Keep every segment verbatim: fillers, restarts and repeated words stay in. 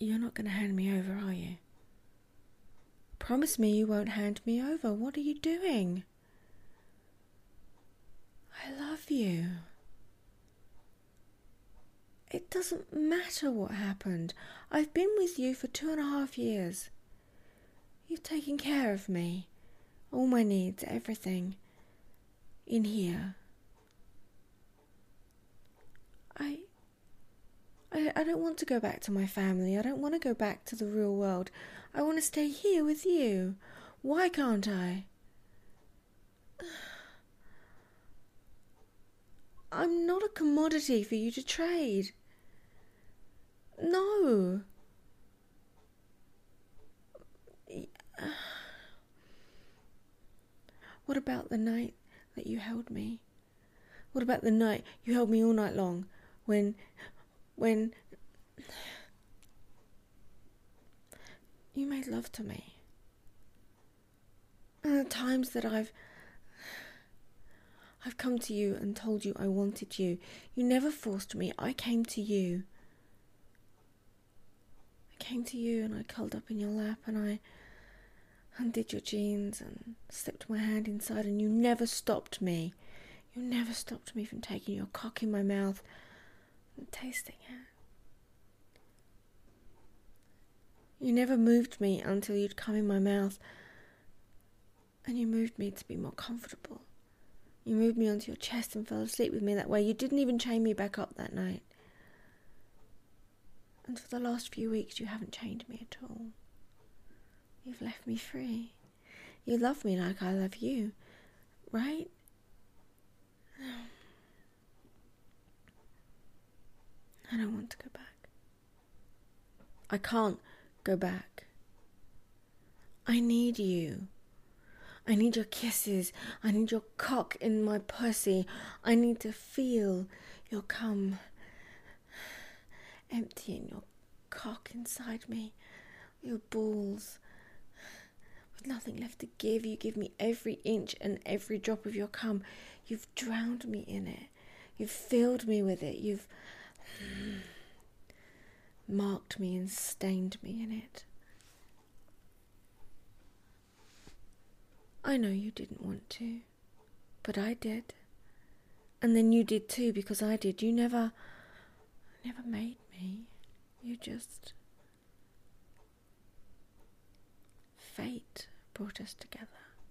You're not going to hand me over, are you? Promise me you won't hand me over. What are you doing? I love you. It doesn't matter what happened. I've been with you for two and a half years. You've taken care of me. All my needs, everything. In here. I... I, I don't want to go back to my family. I don't want to go back to the real world. I want to stay here with you. Why can't I? I'm not a commodity for you to trade. No. What about the night that you held me? What about the night you held me all night long? When... When... You made love to me. And the times that I've... I've come to you and told you I wanted you. You never forced me. I came to you. I came to you and I curled up in your lap and I undid your jeans and slipped my hand inside, and you never stopped me. You never stopped me from taking your cock in my mouth and tasting it. You never moved me until you'd come in my mouth, and you moved me to be more comfortable. You moved me onto your chest and fell asleep with me that way. You didn't even chain me back up that night. And for the last few weeks you haven't chained me at all. You've left me free. You love me like I love you, right? I don't want to go back. I can't go back. I need you. I need your kisses. I need your cock in my pussy. I need to feel your cum emptying your cock inside me. Your balls. With nothing left to give, you give me every inch and every drop of your cum. You've drowned me in it. You've filled me with it. You've marked me and stained me in it. I know you didn't want to, but I did. And then you did too, because I did. You never, never made me. You just... Fate brought us together.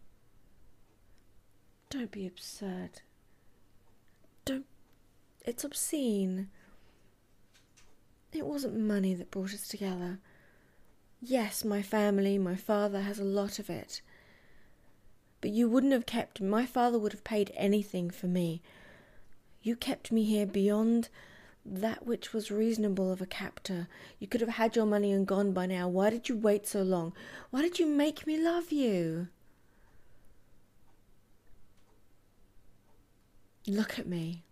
Don't be absurd. Don't... It's obscene. It wasn't money that brought us together. Yes, my family, my father has a lot of it. But you wouldn't have kept me. My father would have paid anything for me. You kept me here beyond that which was reasonable of a captor. You could have had your money and gone by now. Why did you wait so long? Why did you make me love you? Look at me.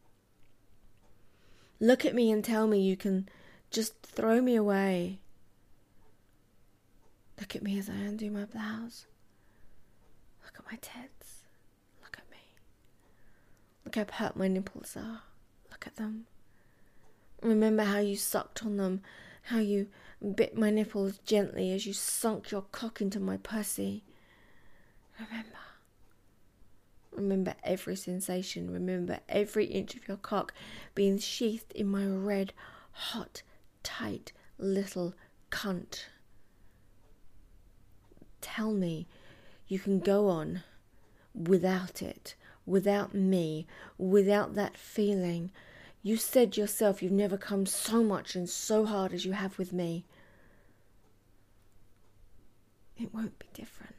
Look at me and tell me you can just throw me away. Look at me as I undo my blouse. Look at my tits. Look at me. Look how hurt my nipples are. Look at them. Remember how you sucked on them, how you bit my nipples gently as you sunk your cock into my pussy. Remember. Remember every sensation. Remember every inch of your cock being sheathed in my red, hot, tight little cunt. Tell me you can go on without it, without me, without that feeling. You said yourself you've never come so much and so hard as you have with me. It won't be different.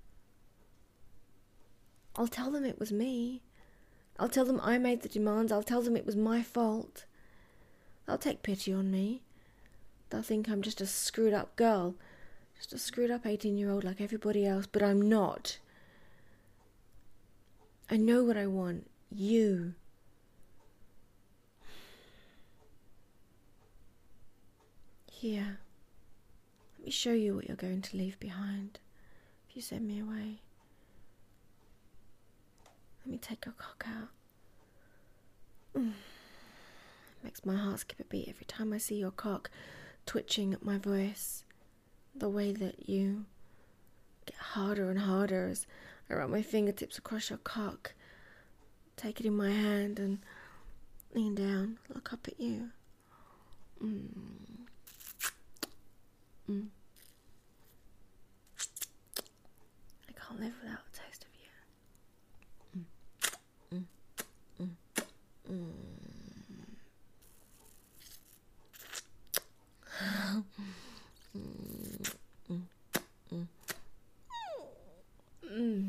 I'll tell them it was me. I'll tell them I made the demands. I'll tell them it was my fault. They'll take pity on me. They'll think I'm just a screwed up girl. Just a screwed up eighteen-year-old like everybody else. But I'm not. I know what I want. You. Here, let me show you what you're going to leave behind if you send me away. Let me take your cock out. Mm. It makes my heart skip a beat every time I see your cock twitching at my voice, the way that you get harder and harder as I run my fingertips across your cock, take it in my hand and lean down, look up at you. Mm. Mm. I can't live without a taste of you. Mm. Mm. Mm. Mm. Mm. Mm. Mm.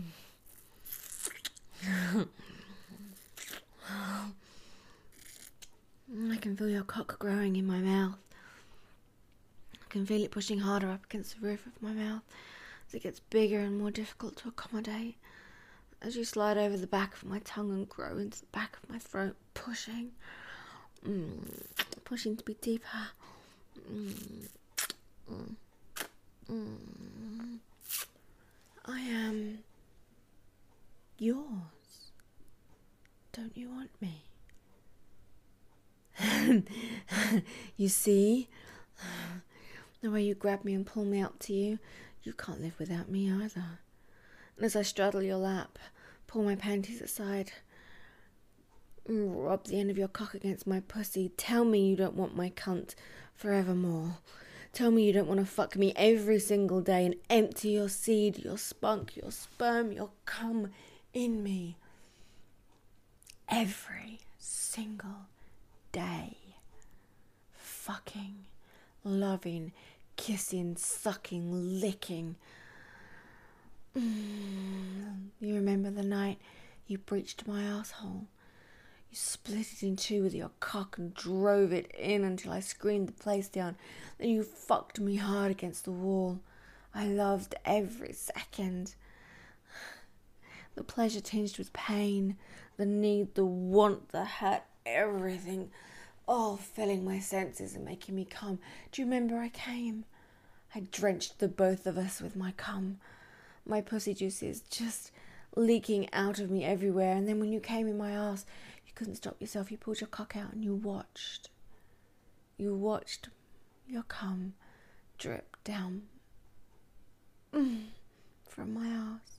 I can feel your cock growing in my mouth. I can feel it pushing harder up against the roof of my mouth as it gets bigger and more difficult to accommodate. As you slide over the back of my tongue and grow into the back of my throat, pushing, mm, pushing to be deeper. Mm, mm, mm. I am yours. Don't you want me? You see? The way you grab me and pull me up to you, you can't live without me either. And as I straddle your lap, pull my panties aside, rub the end of your cock against my pussy, tell me you don't want my cunt forevermore. Tell me you don't want to fuck me every single day and empty your seed, your spunk, your sperm, your cum in me. Every single day. Fucking, loving, kissing, sucking, licking. Mm. You remember the night you breached my asshole? You split it in two with your cock and drove it in until I screamed the place down. Then you fucked me hard against the wall. I loved every second. The pleasure tinged with pain, the need, the want, the hurt, everything, all filling my senses and making me come. Do you remember I came? I drenched the both of us with my cum. My pussy juices just leaking out of me everywhere. And then when you came in my ass, you couldn't stop yourself. You pulled your cock out and you watched. You watched your cum drip down mm, from my ass.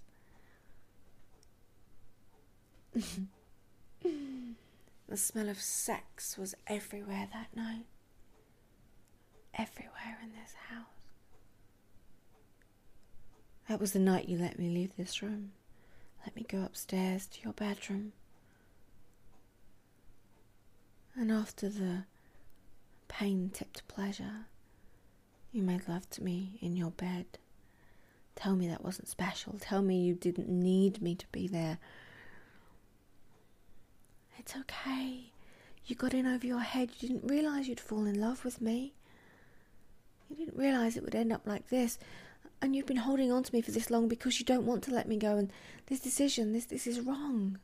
The smell of sex was everywhere that night. Everywhere in this house. That was the night you let me leave this room. Let me go upstairs to your bedroom. And after the pain-tipped pleasure, you made love to me in your bed. Tell me that wasn't special. Tell me you didn't need me to be there. It's okay. You got in over your head. You didn't realise you'd fall in love with me. You didn't realise it would end up like this. And you've been holding on to me for this long because you don't want to let me go. And this decision, this, this is wrong.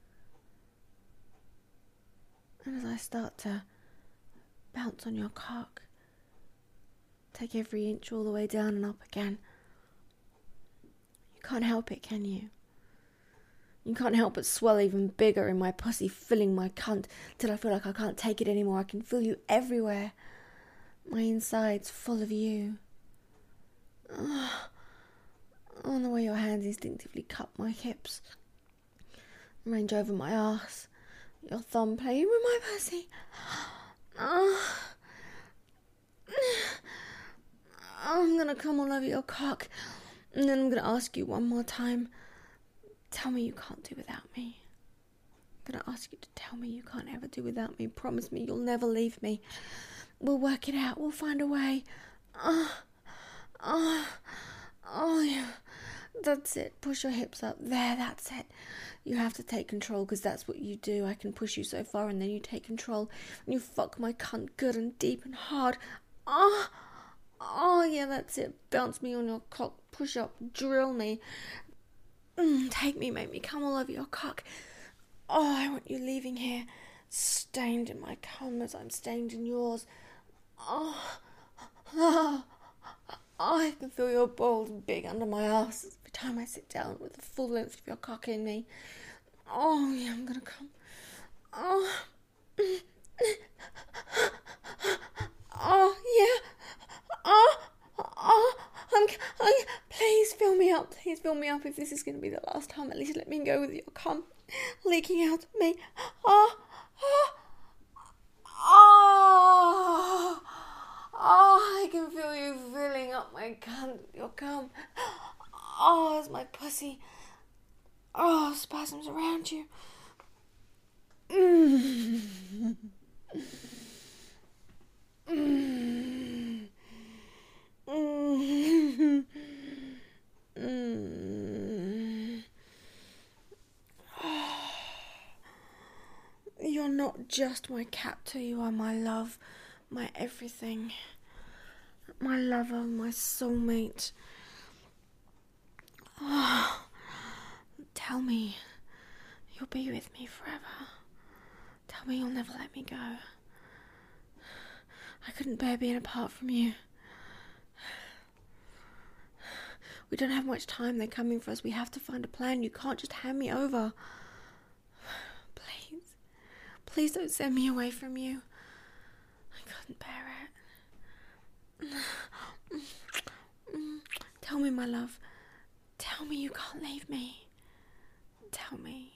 And as I start to bounce on your cock, take every inch all the way down and up again, you can't help it, can you? You can't help but swell even bigger in my pussy, filling my cunt till I feel like I can't take it anymore. I can feel you everywhere. My inside's full of you. Oh, oh, the way your hands instinctively cut my hips, range over my arse, your thumb playing with my pussy. Oh, I'm gonna come all over your cock, and then I'm gonna ask you one more time. Tell me you can't do without me. I'm gonna ask you to tell me you can't ever do without me. Promise me you'll never leave me. We'll work it out. We'll find a way. Oh, oh, oh, yeah. That's it. Push your hips up. There, that's it. You have to take control because that's what you do. I can push you so far and then you take control. And you fuck my cunt good and deep and hard. Oh, oh, yeah, that's it. Bounce me on your cock. Push up. Drill me. Mm, take me, make me come all over your cock. Oh, I want you leaving here, stained in my cum as I'm stained in yours. Oh, oh, oh, I can feel your balls big under my ass every time I sit down with the full length of your cock in me. Oh, yeah, I'm gonna come. Oh, oh, yeah. fill me up if this is going to be the last time. At least let me go with your cum leaking out of me. Oh, oh, oh, oh, I can feel you filling up my cunt, your cum. Oh, it's my pussy. Oh, spasms around you. Mm. Mm. Mm. Mm. You're not just my captor, you are my love, my everything, my lover, my soulmate. Oh, tell me you'll be with me forever. Tell me you'll never let me go. I couldn't bear being apart from you. We don't have much time. They're coming for us. We have to find a plan. You can't just hand me over. Please. Please don't send me away from you. I couldn't bear it. Tell me, my love. Tell me you can't leave me. Tell me.